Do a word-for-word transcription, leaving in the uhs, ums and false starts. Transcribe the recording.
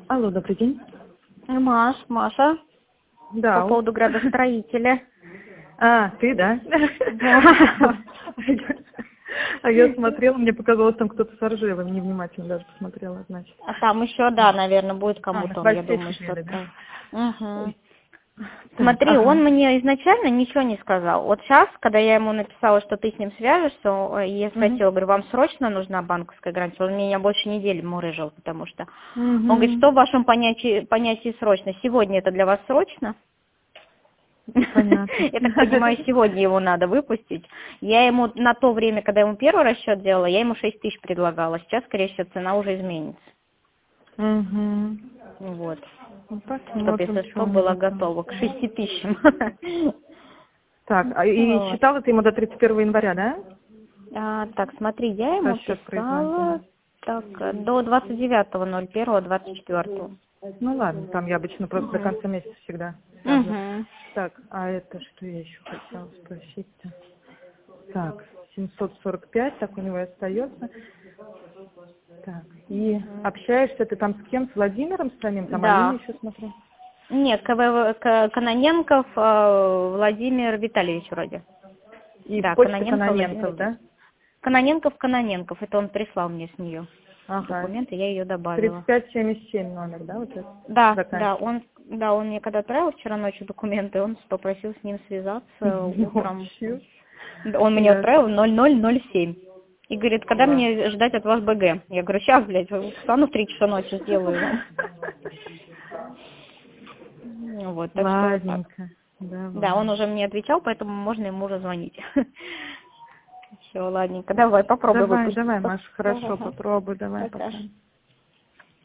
Алло, добрый день. Маш, Маша, Да. по поводу градостроителя. А, ты, да? Да. А я смотрела, мне показалось, там кто-то с Оржевым, невнимательно даже посмотрела, значит. А там еще, да, наверное, будет А, кому-то, на он, я хвосте думаю, сидели, что-то. да? Угу. Ой. Так, Смотри, ага. он мне изначально ничего не сказал. Вот сейчас, когда я ему написала, что ты с ним свяжешься, о, и я спросила, говорю, вам срочно нужна банковская гарантия? Он меня больше недели мурыжил, потому что... Он говорит, Мгм. что в вашем понятии, понятии срочно? Сегодня это для вас срочно? Понятно. Я так понимаю, сегодня его надо выпустить. Я ему на то время, когда я ему первый расчет делала, я ему шесть тысяч предлагала. Сейчас, скорее всего, цена уже изменится. Угу. Вот. Ну, Чтобы, посмотрим, если что что, у было него там. готово к шести тысячам. Так, а и Вот. считала ты ему до тридцать первого января, да? А, так, смотри, я ему Расчет писала производителя. так, до двадцать девятого ноль первого двадцать четвёртого. Ну ладно, там я обычно просто до конца месяца всегда связываю. Угу. Так, а это что я еще хотела спросить-то? Так, семьсот сорок пять, так у него и остается. Так, и общаешься ты там с кем? С Владимиром самим? Там Алина Да. еще смотрю. Нет, КВ, К- Каноненков э, Владимир Витальевич вроде. И Да, почта Каноненко Владимир Каноненков, Витальевич. да? Каноненков, Каноненков. Это он прислал мне с нее Ага. документы, я ее добавила. тридцать пять семьдесят семь номер, да, вот это? Да, да, Заканчивается. он, да, он мне когда отправил вчера ночью документы, он попросил с ним связаться утром. Ночью. Он мне Ясно. отправил ноль ноль ноль семь. И говорит, когда Класс. мне ждать от вас БГ? Я говорю, сейчас, блядь, встану в три часа ночи, сделаю вам. Ну вот, так что вот так. Ладненько. Да, он Давай. уже мне отвечал, поэтому можно ему уже звонить. Все, ладненько, давай, попробуй Давай, выпустить. давай, Маш, хорошо, Ага. попробуй, давай, Пока. пока.